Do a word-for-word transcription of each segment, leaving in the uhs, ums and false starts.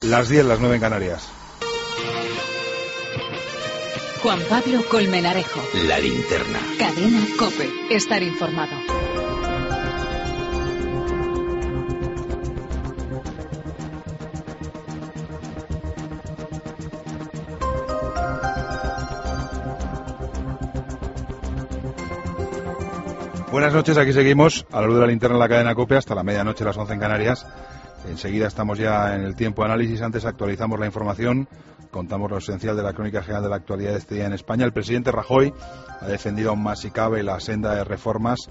Las diez, las nueve en Canarias. Juan Pablo Colmenarejo. La linterna. Cadena COPE. Estar informado. Buenas noches, aquí seguimos a la luz de la linterna en la cadena COPE hasta la medianoche, las once en Canarias. Enseguida estamos ya en el tiempo de análisis. Antes actualizamos la información, contamos lo esencial de la crónica general de la actualidad de este día en España. El presidente Rajoy ha defendido aún más si cabe la senda de reformas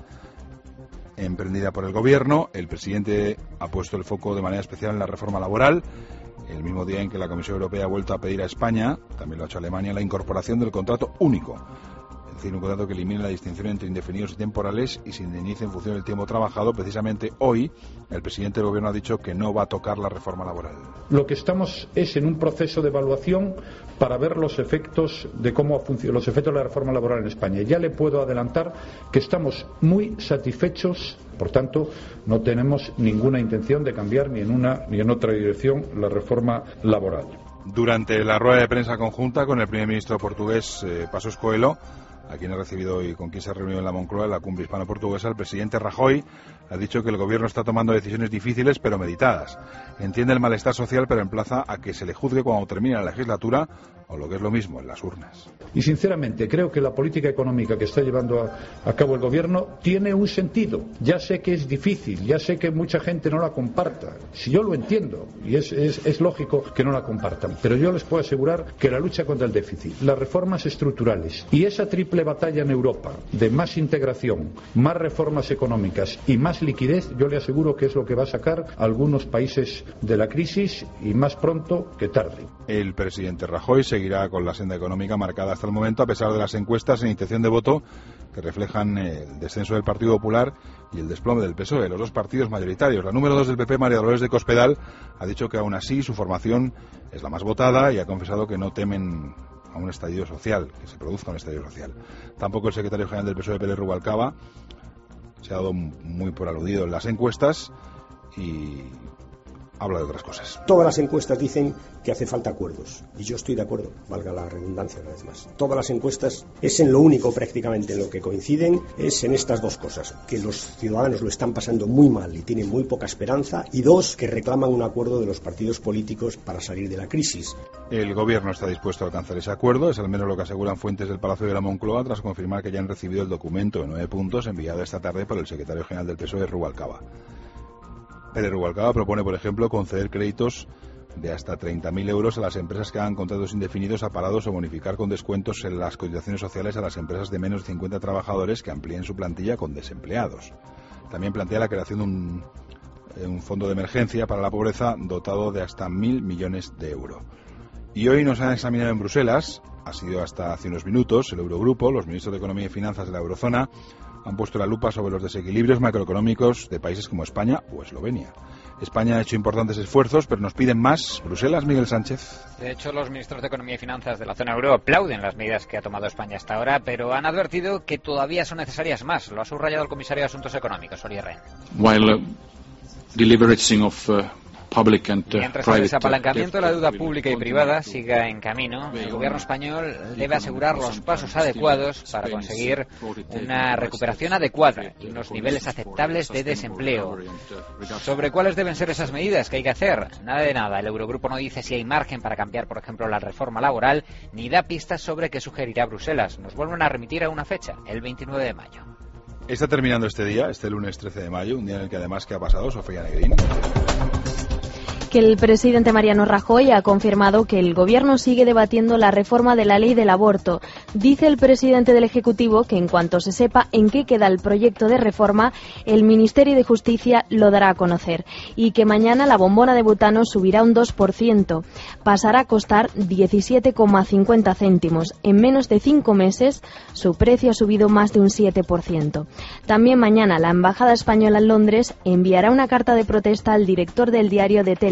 emprendida por el gobierno. El presidente ha puesto el foco de manera especial en la reforma laboral, el mismo día en que la Comisión Europea ha vuelto a pedir a España, también lo ha hecho Alemania, la incorporación del contrato único. Es decir, un contrato que elimine la distinción entre indefinidos y temporales y se indemnice en función del tiempo trabajado. Precisamente hoy el presidente del gobierno ha dicho que no va a tocar la reforma laboral. Lo que estamos es en un proceso de evaluación para ver los efectos de cómo funciona, los efectos de la reforma laboral en España. Ya le puedo adelantar que estamos muy satisfechos, por tanto, no tenemos ninguna intención de cambiar ni en una ni en otra dirección la reforma laboral. Durante la rueda de prensa conjunta con el primer ministro portugués, eh, Passos Coelho, a quien ha recibido y con quien se ha reunido en la Moncloa, en la cumbre hispano-portuguesa, el presidente Rajoy ha dicho que el gobierno está tomando decisiones difíciles pero meditadas. Entiende el malestar social, pero emplaza a que se le juzgue cuando termine la legislatura, o lo que es lo mismo, en las urnas. Y sinceramente creo que la política económica que está llevando a, a cabo el gobierno tiene un sentido. Ya sé que es difícil, ya sé que mucha gente no la comparta. Si yo lo entiendo, y es, es, es lógico que no la compartan, pero yo les puedo asegurar que la lucha contra el déficit, las reformas estructurales y esa triple batalla en Europa de más integración, más reformas económicas y más liquidez, yo le aseguro que es lo que va a sacar a algunos países de la crisis, y más pronto que tarde. El presidente Rajoy seguirá con la senda económica marcada hasta el momento, a pesar de las encuestas en intención de voto que reflejan el descenso del Partido Popular y el desplome del P S O E, los dos partidos mayoritarios. La número dos del P P, María Dolores de Cospedal, ha dicho que aún así su formación es la más votada y ha confesado que no temen a un estallido social, que se produzca un estallido social. Tampoco el secretario general del P S O E, Pérez Rubalcaba, se ha dado muy por aludido en las encuestas y habla de otras cosas. Todas las encuestas dicen que hace falta acuerdos, y yo estoy de acuerdo, valga la redundancia una vez más. Todas las encuestas es en lo único prácticamente en lo que coinciden, es en estas dos cosas: que los ciudadanos lo están pasando muy mal y tienen muy poca esperanza, y dos, que reclaman un acuerdo de los partidos políticos para salir de la crisis. El gobierno está dispuesto a alcanzar ese acuerdo, es al menos lo que aseguran fuentes del Palacio de la Moncloa, tras confirmar que ya han recibido el documento de nueve puntos enviado esta tarde por el secretario general del P S O E, Rubalcaba. Pérez Rubalcaba propone, por ejemplo, conceder créditos de hasta treinta mil euros a las empresas que hagan contratos indefinidos a parados, o bonificar con descuentos en las cotizaciones sociales a las empresas de menos de cincuenta trabajadores que amplíen su plantilla con desempleados. También plantea la creación de un, un fondo de emergencia para la pobreza dotado de hasta mil millones de euros. Y hoy nos han examinado en Bruselas, ha sido hasta hace unos minutos, el Eurogrupo, los ministros de Economía y Finanzas de la Eurozona, han puesto la lupa sobre los desequilibrios macroeconómicos de países como España o Eslovenia. España ha hecho importantes esfuerzos, pero nos piden más. Bruselas, Miguel Sánchez. De hecho, los ministros de Economía y Finanzas de la zona euro aplauden las medidas que ha tomado España hasta ahora, pero han advertido que todavía son necesarias más. Lo ha subrayado el comisario de Asuntos Económicos, Olli Rehn. While uh, the leveraging of uh, public and uh, Mientras el private desapalancamiento de la deuda pública y privada siga en camino, el gobierno español debe asegurar los pasos adecuados para conseguir una recuperación adecuada y unos niveles aceptables de desempleo. ¿Sobre cuáles deben ser esas medidas que hay que hacer? Nada de nada. El Eurogrupo no dice si hay margen para cambiar, por ejemplo, la reforma laboral, ni da pistas sobre qué sugerirá Bruselas. Nos vuelven a remitir a una fecha, el veintinueve de mayo. Está terminando este día, este lunes trece de mayo, un día en el que además, ¿qué ha pasado, Sofía Negrín? Que el presidente Mariano Rajoy ha confirmado que el gobierno sigue debatiendo la reforma de la ley del aborto. Dice el presidente del Ejecutivo que en cuanto se sepa en qué queda el proyecto de reforma, el Ministerio de Justicia lo dará a conocer, y que mañana la bombona de butano subirá un dos por ciento. Pasará a costar diecisiete coma cincuenta céntimos. En menos de cinco meses, su precio ha subido más de un siete por ciento. También mañana la Embajada Española en Londres enviará una carta de protesta al director del diario de Telegraph,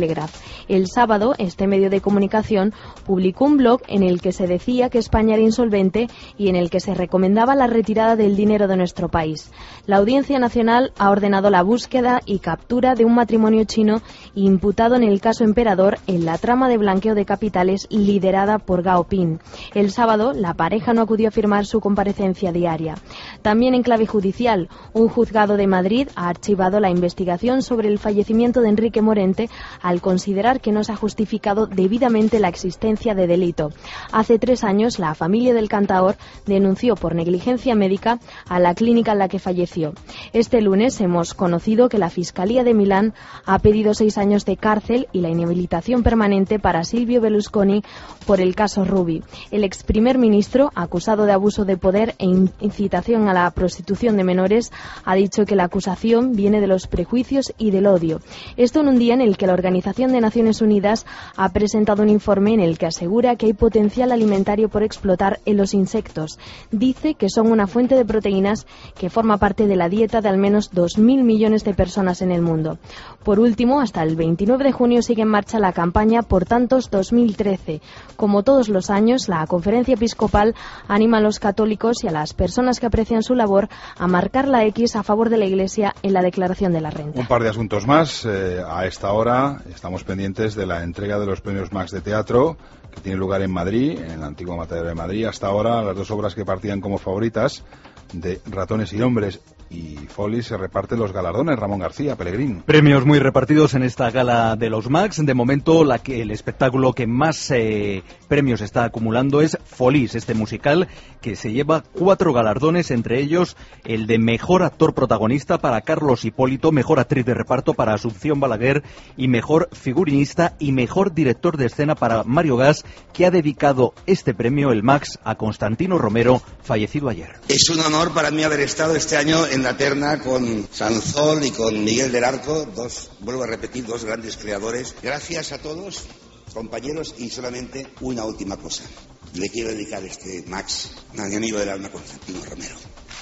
Telegraph. El sábado, este medio de comunicación publicó un blog en el que se decía que España era insolvente y en el que se recomendaba la retirada del dinero de nuestro país. La Audiencia Nacional ha ordenado la búsqueda y captura de un matrimonio chino imputado en el caso Emperador en la trama de blanqueo de capitales liderada por Gao Ping. El sábado, la pareja no acudió a firmar su comparecencia diaria. También en clave judicial, un juzgado de Madrid ha archivado la investigación sobre el fallecimiento de Enrique Morente al considerar que no se ha justificado debidamente la existencia de delito. Hace tres años, la familia del cantaor denunció por negligencia médica a la clínica en la que falleció. Este lunes hemos conocido que la Fiscalía de Milán ha pedido seis años de cárcel y la inhabilitación permanente para Silvio Berlusconi por el caso Ruby. El ex primer ministro, acusado de abuso de poder e incitación a la prostitución de menores, ha dicho que la acusación viene de los prejuicios y del odio. Esto en un día en el que la Organización de Naciones Unidas ha presentado un informe en el que asegura que hay potencial alimentario por explotar en los insectos. Dice que son una fuente de proteínas que forma parte de la dieta de al menos dos mil millones de personas en el mundo. Por último, hasta el veintinueve de junio sigue en marcha la campaña Por Tantos dos mil trece. Como todos los años, la Conferencia Episcopal anima a los católicos y a las personas que aprecian su labor a marcar la X a favor de la Iglesia en la declaración de la renta. Un par de asuntos más. Eh, a esta hora estamos pendientes de la entrega de los premios Max de teatro, que tiene lugar en Madrid, en el antiguo Matadero de Madrid. Hasta ahora, las dos obras que partían como favoritas, de Ratones y Hombres y Folly, se reparten los galardones. Ramón García, Pellegrín. Premios muy repartidos en esta gala de los Max. De momento, la que, el espectáculo que más eh, premios está acumulando es Follies, este musical que se lleva cuatro galardones, entre ellos el de Mejor Actor Protagonista para Carlos Hipólito, Mejor Actriz de Reparto para Asunción Balaguer y Mejor Figurinista y Mejor Director de Escena para Mario Gas, que ha dedicado este premio, el Max, a Constantino Romero, fallecido ayer. Es un honor para mí haber estado este año en la terna con Sanzol y con Miguel del Arco, dos, vuelvo a repetir, dos grandes creadores. Gracias a todos, compañeros, y solamente una última cosa. Le quiero dedicar este Max a mi amigo del alma, Constantino Romero.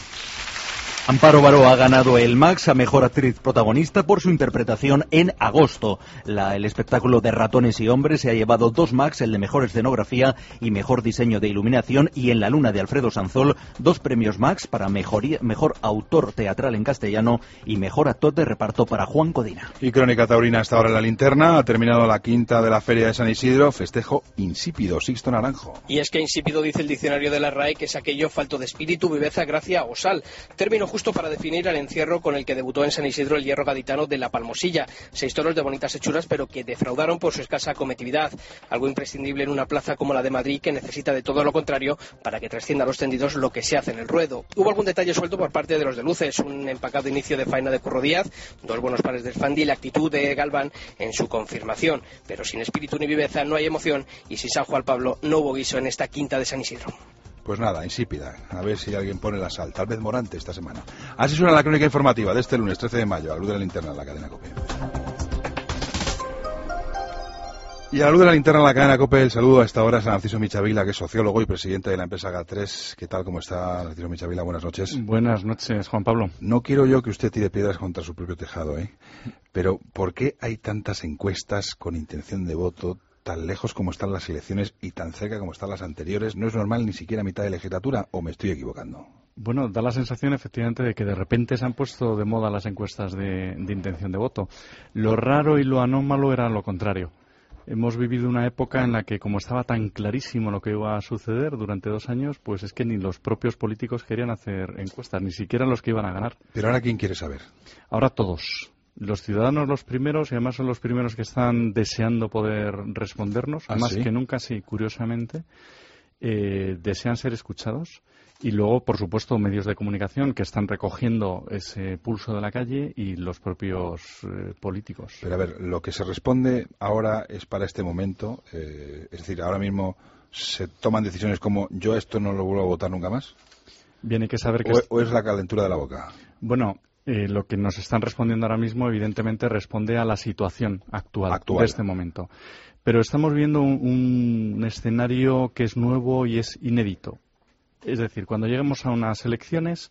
Amparo Baró ha ganado el Max a Mejor Actriz Protagonista por su interpretación en Agosto. La, el espectáculo de Ratones y Hombres se ha llevado dos Max, el de Mejor Escenografía y Mejor Diseño de Iluminación, y en La Luna de Alfredo Sanzol, dos premios Max para mejoría, Mejor Autor Teatral en Castellano y Mejor Actor de Reparto para Juan Codina. Y Crónica Taurina hasta ahora en la linterna. Ha terminado la quinta de la Feria de San Isidro. Festejo insípido. Sixto Naranjo. Y es que insípido, dice el diccionario de la R A E, que es aquello falto de espíritu, viveza, gracia o sal. Término justo para definir al encierro con el que debutó en San Isidro el hierro gaditano de la Palmosilla. Seis toros de bonitas hechuras, pero que defraudaron por su escasa cometividad. Algo imprescindible en una plaza como la de Madrid, que necesita de todo lo contrario para que trascienda a los tendidos lo que se hace en el ruedo. Hubo algún detalle suelto por parte de los de luces, un empacado inicio de faena de Curro Díaz, dos buenos pares del Fandi y la actitud de Galván en su confirmación. Pero sin espíritu ni viveza no hay emoción, y sin San Juan Pablo no hubo guiso en esta quinta de San Isidro. Pues nada, insípida. A ver si alguien pone la sal. Tal vez Morante esta semana. Así suena la crónica informativa de este lunes trece de mayo, a la luz de la linterna en la cadena COPE. Y a la luz de la linterna en la cadena COPE, el saludo a esta hora a San Narciso Michavila, que es sociólogo y presidente de la empresa G A tres. ¿Qué tal? ¿Cómo está, Narciso Michavila? Buenas noches. Buenas noches, Juan Pablo. No quiero yo que usted tire piedras contra su propio tejado, ¿eh? Pero ¿por qué hay tantas encuestas con intención de voto tan lejos como están las elecciones y tan cerca como están las anteriores? ¿No es normal ni siquiera a mitad de legislatura o me estoy equivocando? Bueno, da la sensación efectivamente de que de repente se han puesto de moda las encuestas de, de intención de voto. Lo raro y lo anómalo era lo contrario. Hemos vivido una época en la que, como estaba tan clarísimo lo que iba a suceder durante dos años, pues es que ni los propios políticos querían hacer encuestas, ni siquiera los que iban a ganar. ¿Pero ahora quién quiere saber? Ahora todos. Los ciudadanos los primeros, y además son los primeros que están deseando poder respondernos, ¿Ah, más sí? que nunca, sí, curiosamente, eh, desean ser escuchados. Y luego, por supuesto, medios de comunicación que están recogiendo ese pulso de la calle y los propios eh, políticos. Pero a ver, lo que se responde ahora es para este momento, eh, es decir, ahora mismo se toman decisiones como yo esto no lo vuelvo a votar nunca más. Bien, hay que saber que... ¿O, o es la calentura de la boca? Bueno... Eh, lo que nos están respondiendo ahora mismo, evidentemente, responde a la situación actual, actual. de este momento. Pero estamos viendo un, un escenario que es nuevo y es inédito. Es decir, cuando lleguemos a unas elecciones,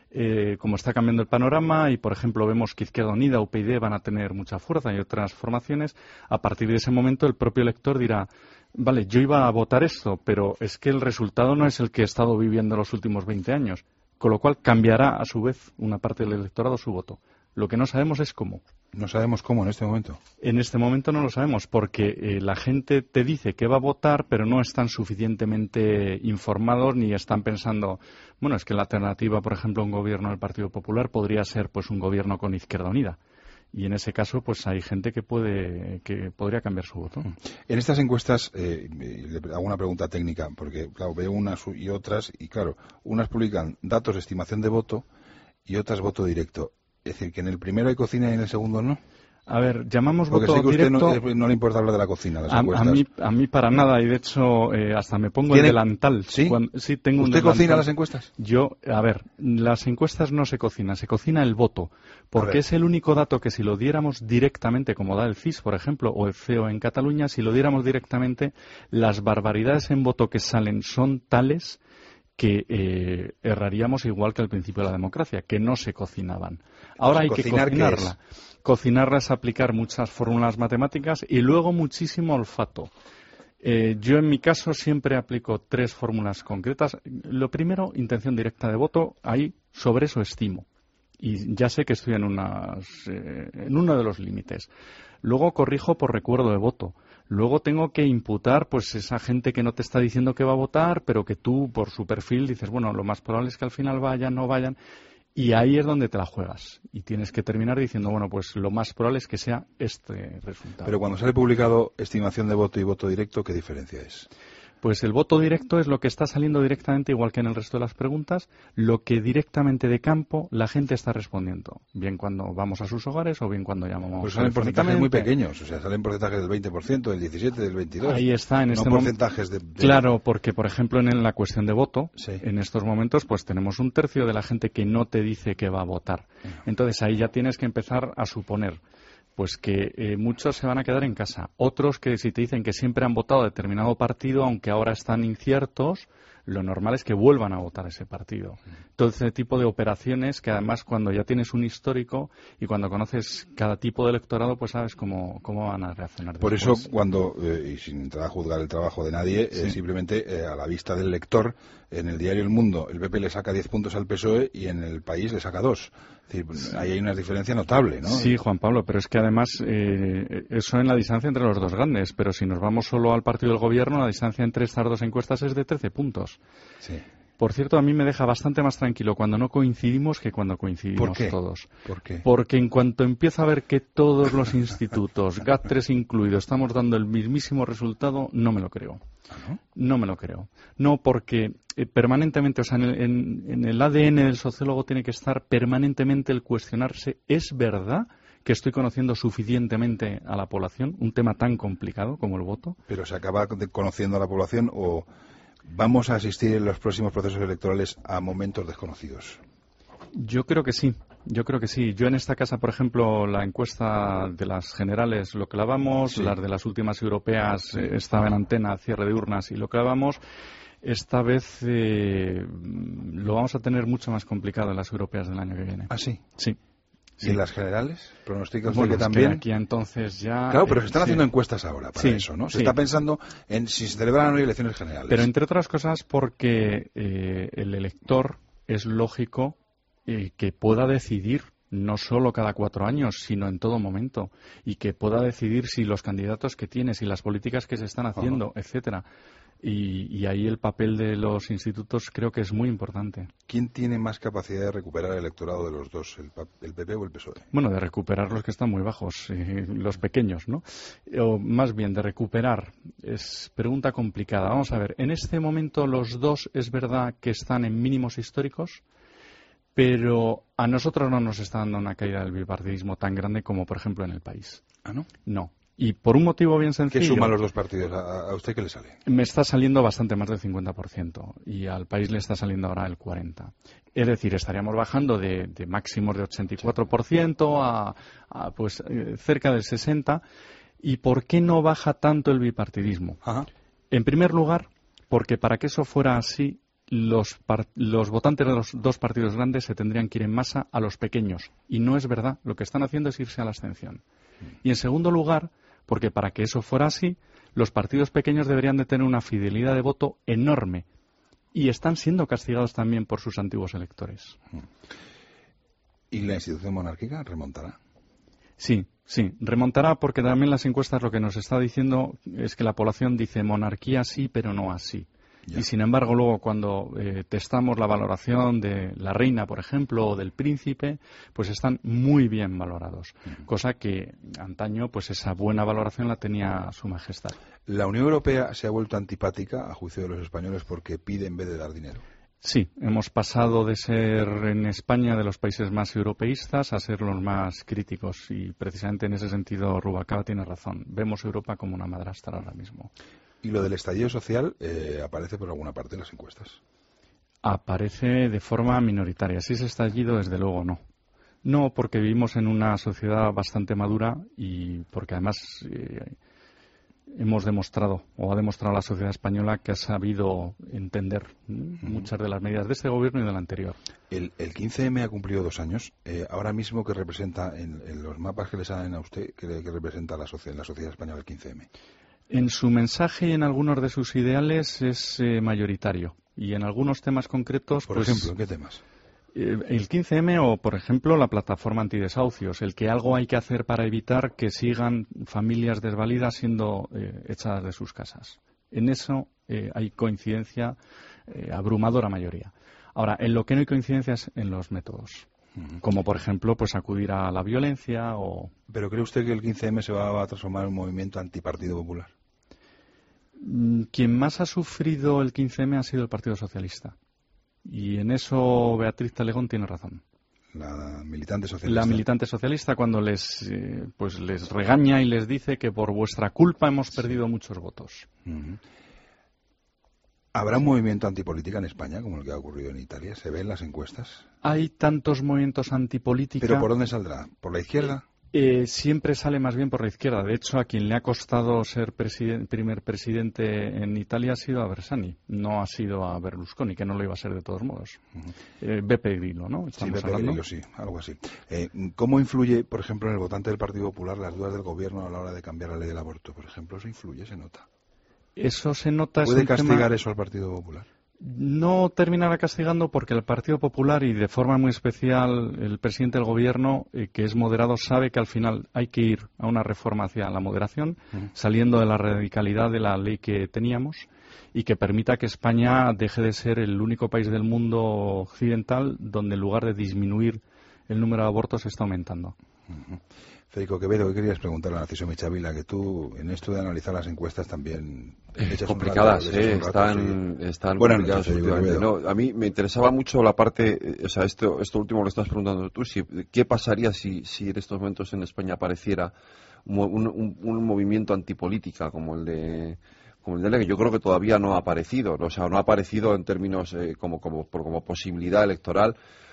eh, como está cambiando el panorama y, por ejemplo, vemos que Izquierda Unida, U P YD van a tener mucha fuerza y otras formaciones, a partir de ese momento el propio elector dirá, vale, yo iba a votar esto, pero es que el resultado no es el que he estado viviendo los últimos veinte años, con lo cual cambiará a su vez una parte del electorado su voto. Lo que no sabemos es cómo. No sabemos cómo en este momento. En este momento no lo sabemos porque eh, la gente te dice que va a votar, pero no están suficientemente informados ni están pensando, bueno, es que la alternativa, por ejemplo, a un gobierno del Partido Popular podría ser pues un gobierno con Izquierda Unida. Y en ese caso, pues hay gente que puede que podría cambiar su voto. En estas encuestas, eh, le hago una pregunta técnica, porque claro, veo unas y otras, y claro, unas publican datos de estimación de voto y otras voto directo. Es decir, que en el primero hay cocina y en el segundo no. A ver, llamamos Porque voto sé que a usted directo. no, no le importa hablar de la cocina, las a, encuestas. a, mí, a mí para nada, y de hecho eh, hasta me pongo el delantal. ¿Sí? Cuando, sí tengo ¿Usted un cocina delantal. las encuestas? Yo, a ver, las encuestas no se cocinan, se cocina el voto. Porque es el único dato que si lo diéramos directamente, como da el C I S, por ejemplo, o el C E O en Cataluña, si lo diéramos directamente, las barbaridades en voto que salen son tales que eh, erraríamos igual que al principio de la democracia, que no se cocinaban. Ahora hay que cocinarla. Cocinarla es aplicar muchas fórmulas matemáticas y luego muchísimo olfato. Eh, yo en mi caso siempre aplico tres fórmulas concretas. Lo primero, intención directa de voto, ahí sobre eso estimo. Y ya sé que estoy en, unas, eh, en uno de los límites. Luego corrijo por recuerdo de voto. Luego tengo que imputar pues esa gente que no te está diciendo que va a votar, pero que tú por su perfil dices, bueno, lo más probable es que al final vayan, no vayan. Y ahí es donde te la juegas. Y tienes que terminar diciendo, bueno, pues lo más probable es que sea este resultado. Pero cuando sale publicado estimación de voto y voto directo, ¿qué diferencia es? Pues el voto directo es lo que está saliendo directamente, igual que en el resto de las preguntas, lo que directamente de campo la gente está respondiendo. Bien cuando vamos a sus hogares o bien cuando llamamos. Pues salen porcentajes muy pequeños, o sea, salen porcentajes del veinte por ciento, del diecisiete por ciento, del veintidós por ciento. Ahí está, en no este porcentajes de, de... Claro, porque por ejemplo en la cuestión de voto, sí. En estos momentos pues tenemos un tercio de la gente que no te dice que va a votar. Entonces ahí ya tienes que empezar a suponer. Pues que eh, muchos se van a quedar en casa. Otros que si te dicen que siempre han votado a determinado partido, aunque ahora están inciertos, lo normal es que vuelvan a votar ese partido. Todo ese tipo de operaciones que además cuando ya tienes un histórico y cuando conoces cada tipo de electorado, pues sabes cómo, cómo van a reaccionar Por después. eso, cuando, eh, y sin entrar a juzgar el trabajo de nadie, Sí. eh, simplemente eh, a la vista del lector, en el diario El Mundo, el P P le saca diez puntos al P S O E y en El País le saca dos. Es decir, sí. Ahí hay una diferencia notable, ¿no? Sí, Juan Pablo, pero es que además eh, eso en la distancia entre los dos grandes, pero si nos vamos solo al partido del gobierno, la distancia entre estas dos encuestas es de trece puntos. Sí. Por cierto, a mí me deja bastante más tranquilo cuando no coincidimos que cuando coincidimos ¿Por qué? todos. ¿Por qué? Porque en cuanto empiezo a ver que todos los institutos, G A T tres incluido, estamos dando el mismísimo resultado, no me lo creo. ¿Ah, no? No me lo creo. No, porque eh, permanentemente, o sea, en el, en, en el A D N del sociólogo tiene que estar permanentemente el cuestionarse, ¿es verdad que estoy conociendo suficientemente a la población? Un tema tan complicado como el voto. ¿Pero se acaba de- conociendo a la población o vamos a asistir en los próximos procesos electorales a momentos desconocidos? Yo creo que sí, yo creo que sí. Yo en esta casa, por ejemplo, la encuesta de las generales lo clavamos, Sí. las de las últimas europeas eh, estaba en antena, cierre de urnas y lo clavamos. Esta vez eh, lo vamos a tener mucho más complicado en las europeas del año que viene. ¿Ah, sí? Sí. ¿Y Sí. en las generales? ¿Pronostica usted Bueno, que es que también? aquí entonces ya... Claro, pero eh, se están sí. haciendo encuestas ahora para Sí, eso, ¿no? Se sí. está pensando en si se celebran o no elecciones generales. Pero entre otras cosas porque eh, el elector es lógico eh, que pueda decidir no solo cada cuatro años, sino en todo momento, y que pueda decidir si los candidatos que tiene, si las políticas que se están haciendo, Ajá. etcétera. Y, y ahí el papel de los institutos creo que es muy importante. ¿Quién tiene más capacidad de recuperar el electorado de los dos, el, pa- el P P o el P S O E? Bueno, de recuperar los que están muy bajos, eh, los pequeños, ¿no? O más bien, de recuperar. Es pregunta complicada. Vamos a ver, en este momento los dos es verdad que están en mínimos históricos, pero a nosotros no nos está dando una caída del bipartidismo tan grande como, por ejemplo, en el país. ¿Ah, no? No. Y por un motivo bien ¿Qué sencillo. suman los dos partidos? ¿A, a usted qué le sale? Me está saliendo bastante más del cincuenta por ciento y al país le está saliendo ahora el cuarenta por ciento. Es decir, estaríamos bajando de, de máximos de ochenta y cuatro por ciento a, a pues eh, cerca del sesenta por ciento. ¿Y por qué no baja tanto el bipartidismo? Ajá. En primer lugar, porque para que eso fuera así, los, par los votantes de los dos partidos grandes se tendrían que ir en masa a los pequeños. Y no es verdad. Lo que están haciendo es irse a la abstención. Y en segundo lugar, porque para que eso fuera así, los partidos pequeños deberían de tener una fidelidad de voto enorme. Y están siendo castigados también por sus antiguos electores. ¿Y la institución monárquica remontará? Sí, sí, remontará porque también las encuestas lo que nos está diciendo es que la población dice monarquía sí, pero no así. Ya. Y sin embargo, luego cuando eh, testamos la valoración de la reina, por ejemplo, o del príncipe, pues están muy bien valorados. Uh-huh. Cosa que antaño, pues esa buena valoración la tenía Su Majestad. ¿La Unión Europea se ha vuelto antipática, a juicio de los españoles, porque pide en vez de dar dinero? Sí, hemos pasado de ser en España de los países más europeístas a ser los más críticos. Y precisamente en ese sentido Rubalcaba tiene razón. Vemos Europa como una madrastra ahora mismo. ¿Y lo del estallido social eh, aparece por alguna parte en las encuestas? Aparece de forma minoritaria. Si es estallido, desde luego no. No, porque vivimos en una sociedad bastante madura y porque además eh, hemos demostrado, o ha demostrado la sociedad española, que ha sabido entender uh-huh. muchas de las medidas de este gobierno y del anterior. El, el quince eme ha cumplido dos años. Eh, ahora mismo, ¿qué representa en, en los mapas que le salen a usted, qué, qué representa la sociedad, la sociedad española el quince eme? En su mensaje y en algunos de sus ideales es eh, mayoritario. Y en algunos temas concretos... Por pues, ejemplo, ¿en qué temas? Eh, el quince eme o, por ejemplo, la plataforma antidesahucios. El que algo hay que hacer para evitar que sigan familias desvalidas siendo eh, echadas de sus casas. En eso eh, hay coincidencia, eh, abrumadora mayoría. Ahora, en lo que no hay coincidencia es en los métodos. Como, por ejemplo, pues acudir a la violencia o... ¿Pero cree usted que el quince eme se va a transformar en un movimiento antipartido popular? Quien más ha sufrido el quince eme ha sido el Partido Socialista. Y en eso Beatriz Talegón tiene razón. La militante socialista. La militante socialista cuando les, eh, pues les regaña y les dice que por vuestra culpa hemos perdido sí. muchos votos. Uh-huh. ¿Habrá un movimiento antipolítica en España, como el que ha ocurrido en Italia? ¿Se ve en las encuestas? Hay tantos movimientos antipolítica... ¿Pero por dónde saldrá? ¿Por la izquierda? Eh, siempre sale más bien por la izquierda. De hecho, a quien le ha costado ser presiden- primer presidente en Italia ha sido a Bersani, no ha sido a Berlusconi, que no lo iba a ser de todos modos. Uh-huh. eh, Beppe Grillo, ¿no? Sí, Beppe Grillo, sí, algo así. Eh, ¿Cómo influye, por ejemplo, en el votante del Partido Popular las dudas del gobierno a la hora de cambiar la ley del aborto? Por ejemplo, ¿eso influye, se nota? Eso se nota. ¿Puede es castigar tema... eso al Partido Popular? No terminará castigando porque el Partido Popular y de forma muy especial el presidente del gobierno, eh, que es moderado, sabe que al final hay que ir a una reforma hacia la moderación, uh-huh. saliendo de la radicalidad de la ley que teníamos y que permita que España deje de ser el único país del mundo occidental donde en lugar de disminuir el número de abortos está aumentando. Uh-huh. Federico Quevedo, ¿qué querías preguntarle a Narciso Michavila? Que tú, en esto de analizar las encuestas, también... Eh, complicadas, rato, eh, rato, están, sí. están complicadas últimamente. No, a mí me interesaba mucho la parte, eh, o sea, esto, esto último lo estás preguntando tú, si, ¿qué pasaría si, si en estos momentos en España apareciera un, un, un movimiento antipolítica como el de... como el de que yo creo que todavía no ha aparecido, o sea, no ha aparecido en términos eh, como, como, como posibilidad electoral.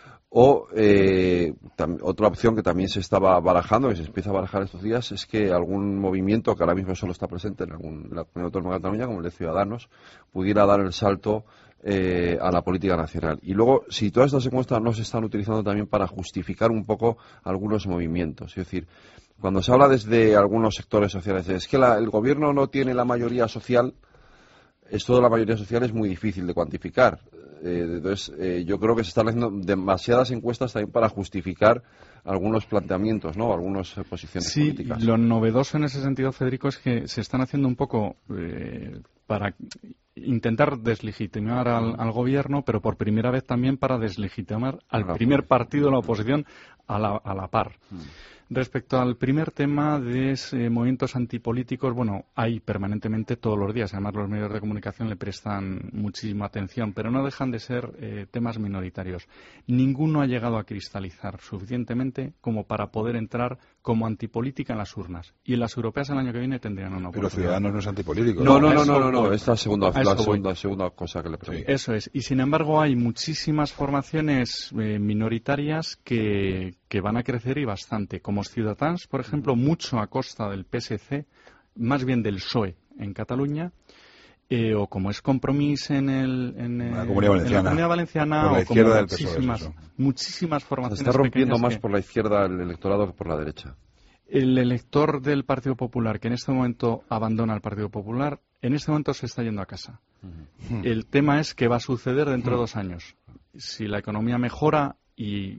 O eh, tam, otra opción que también se estaba barajando, que se empieza a barajar estos días, es que algún movimiento que ahora mismo solo está presente en, algún, en la Comunidad Autónoma de Cataluña, como el de Ciudadanos, pudiera dar el salto eh, a la política nacional. Y luego, si todas estas encuestas no se están utilizando también para justificar un poco algunos movimientos, es decir, cuando se habla desde algunos sectores sociales, es que la, el gobierno no tiene la mayoría social, esto de la mayoría social es muy difícil de cuantificar. Eh, entonces, eh, yo creo que se están haciendo demasiadas encuestas también para justificar algunos planteamientos, ¿no? Algunas eh, posiciones sí, políticas. Sí, lo novedoso en ese sentido, Federico, es que se están haciendo un poco eh, para intentar deslegitimar al, al gobierno, pero por primera vez también para deslegitimar al primer partido de la oposición a la, a la par. Mm. Respecto al primer tema de eh, movimientos antipolíticos, bueno, hay permanentemente todos los días. Además, los medios de comunicación le prestan muchísima atención, pero no dejan de ser eh, temas minoritarios. Ninguno ha llegado a cristalizar suficientemente como para poder entrar como antipolítica en las urnas. Y en las europeas el año que viene tendrían una oportunidad. Pero Ciudadanos no es antipolítico. No, no, no, no, no, no, no. Esta es segunda, la segunda, segunda cosa que le pregunto. Sí. Eso es. Y sin embargo hay muchísimas formaciones eh, minoritarias que, que van a crecer y bastante. Como Ciudadanos, por ejemplo, mucho a costa del P S C, más bien del P S O E en Cataluña, Eh, o como es Compromís en, el, en, el, la Comunidad Valenciana, en la Comunidad Valenciana por la o izquierda como del P S O E, muchísimas, eso. muchísimas formaciones. Se está rompiendo más que... por la izquierda el electorado que por la derecha. El elector del Partido Popular que en este momento abandona el Partido Popular, en este momento se está yendo a casa. Uh-huh. El tema es qué va a suceder dentro uh-huh. de dos años. Si la economía mejora y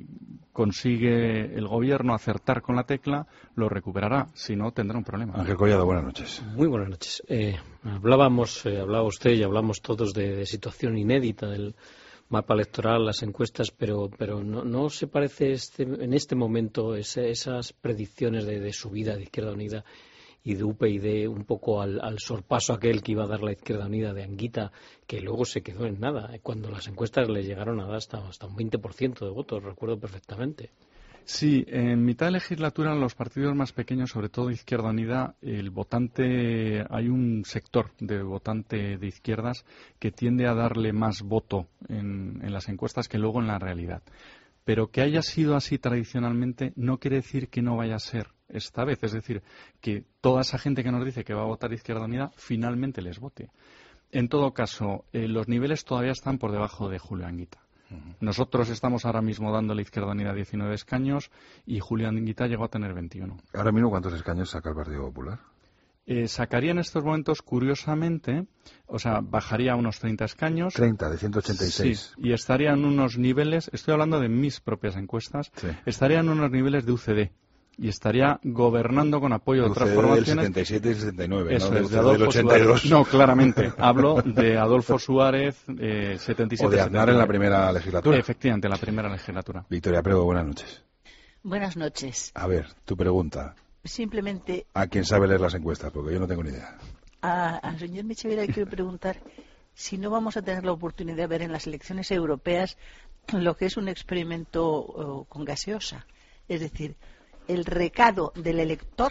consigue el gobierno acertar con la tecla, lo recuperará. Si no, tendrá un problema. Ángel Collado, buenas noches. Muy buenas noches. Eh, hablábamos, eh, hablaba usted y hablamos todos de, de situación inédita del mapa electoral, las encuestas, pero pero no, no se parece este, en este momento ese, esas predicciones de, de subida de Izquierda Unida y de U P yD un poco al, al sorpaso aquel que iba a dar la Izquierda Unida de Anguita, que luego se quedó en nada, cuando las encuestas le llegaron a dar hasta, hasta un veinte por ciento de votos, recuerdo perfectamente. Sí, en mitad de legislatura los partidos más pequeños, sobre todo Izquierda Unida, el votante, hay un sector de votante de izquierdas que tiende a darle más voto en, en las encuestas que luego en la realidad. Pero que haya sido así tradicionalmente no quiere decir que no vaya a ser esta vez. Es decir, que toda esa gente que nos dice que va a votar Izquierda Unida finalmente les vote. En todo caso, eh, los niveles todavía están por debajo de Julio Anguita. Nosotros estamos ahora mismo dando a la Izquierda Unida diecinueve escaños y Julio Anguita llegó a tener veintiuno. ¿Ahora mismo cuántos escaños saca el Partido Popular? Eh, sacaría en estos momentos, curiosamente, o sea, bajaría a unos treinta escaños. treinta, de ciento ochenta y seis. Sí, y estaría en unos niveles, estoy hablando de mis propias encuestas, sí. estaría en unos niveles de U C D. Y estaría gobernando con apoyo de otras formaciones. Del setenta y siete y sesenta y nueve, Eso ¿no? es, de Adolfo del ochenta y dos. Suárez. No, claramente. Hablo de Adolfo Suárez, eh, setenta y siete. O de Aznar en la primera legislatura. Efectivamente, en la primera legislatura. Victoria Prego, buenas noches. Buenas noches. A ver, tu pregunta. Simplemente... ¿A quién sabe leer las encuestas? Porque yo no tengo ni idea. A, al señor Michavera quiero preguntar si no vamos a tener la oportunidad de ver en las elecciones europeas lo que es un experimento uh, con gaseosa. Es decir, el recado del elector,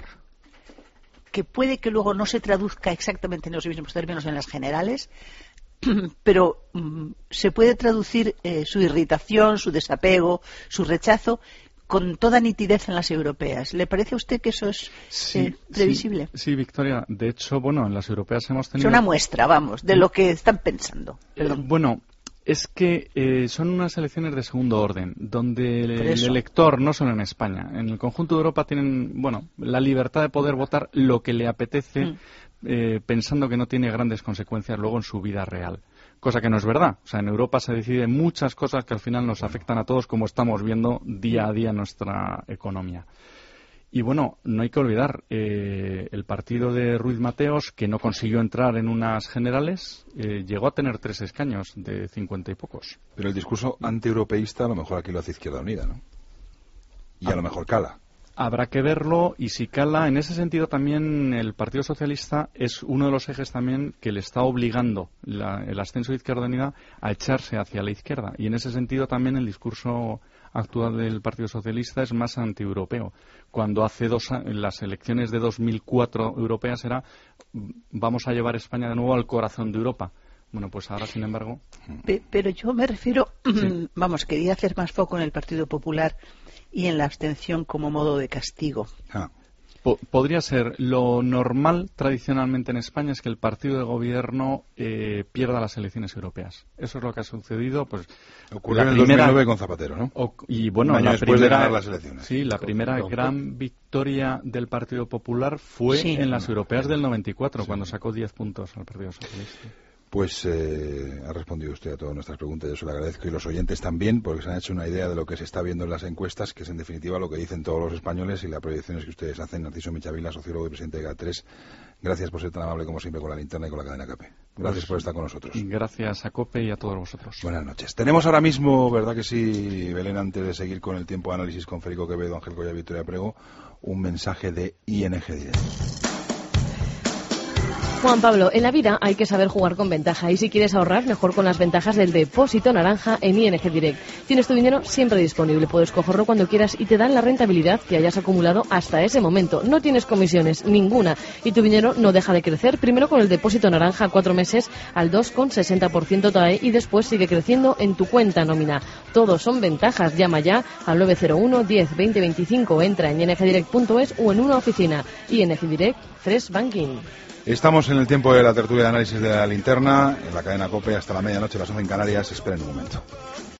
que puede que luego no se traduzca exactamente en los mismos términos en las generales, pero um, se puede traducir eh, su irritación, su desapego, su rechazo con toda nitidez en las europeas. ¿Le parece a usted que eso es sí, eh, previsible? Sí, sí, Victoria. De hecho, bueno, en las europeas hemos tenido... Es una muestra, vamos, de lo que están pensando. Eh, bueno... Es que eh, son unas elecciones de segundo orden, donde el, el elector, no solo en España, en el conjunto de Europa tienen, bueno, la libertad de poder votar lo que le apetece, mm. eh, pensando que no tiene grandes consecuencias luego en su vida real. Cosa que no es verdad. O sea, en Europa se deciden muchas cosas que al final nos afectan a todos, como estamos viendo día a día en nuestra economía. Y bueno, no hay que olvidar, eh, el partido de Ruiz Mateos, que no consiguió entrar en unas generales, eh, llegó a tener tres escaños de cincuenta y pocos. Pero el discurso antieuropeísta a lo mejor aquí lo hace Izquierda Unida, ¿no? Y a lo mejor cala. Habrá que verlo, y si cala, en ese sentido también el Partido Socialista es uno de los ejes también que le está obligando la, el ascenso de Izquierda Unida a echarse hacia la izquierda. Y en ese sentido también el discurso actual del Partido Socialista es más antieuropeo. Cuando hace dos en las elecciones de dos mil cuatro europeas era vamos a llevar España de nuevo al corazón de Europa. Bueno, pues ahora, sin embargo... Pero yo me refiero, sí. vamos, quería hacer más foco en el Partido Popular y en la abstención como modo de castigo. Ah. Podría ser. Lo normal tradicionalmente en España es que el partido de gobierno eh, pierda las elecciones europeas. Eso es lo que ha sucedido. Pues ocurrió en el dos mil nueve con Zapatero, ¿no? O, y bueno, Un año la después primera, de ganar las elecciones. Sí, la primera con, gran con... victoria del Partido Popular fue sí. en las europeas del noventa y cuatro, sí. cuando sacó diez puntos al Partido Socialista. Pues eh, ha respondido usted a todas nuestras preguntas, yo se lo agradezco, y los oyentes también, porque se han hecho una idea de lo que se está viendo en las encuestas, que es en definitiva lo que dicen todos los españoles y las proyecciones que ustedes hacen. Narciso Michavila, sociólogo y presidente de G A tres, gracias por ser tan amable como siempre con la linterna y con la cadena COPE. Gracias pues, por estar con nosotros. Gracias a COPE y a todos vosotros. Buenas noches. Tenemos ahora mismo, ¿verdad que sí, Belén, antes de seguir con el tiempo de análisis con Federico Quevedo, Ángel Collado y Victoria Prego, un mensaje de I N G Direct? Juan Pablo, en la vida hay que saber jugar con ventaja y si quieres ahorrar, mejor con las ventajas del depósito naranja en I N G Direct. Tienes tu dinero siempre disponible, puedes cogerlo cuando quieras y te dan la rentabilidad que hayas acumulado hasta ese momento. No tienes comisiones, ninguna, y tu dinero no deja de crecer, primero con el depósito naranja a cuatro meses al dos coma sesenta por ciento T A E y después sigue creciendo en tu cuenta nómina. Todos son ventajas, llama ya al nueve cero uno, diez, veinte, veinticinco, entra en i n g direct punto es o en una oficina. I N G Direct, Fresh Banking. Estamos en el tiempo de la tertulia de análisis de la linterna, en la cadena COPE hasta la medianoche, las once en Canarias. Esperen un momento.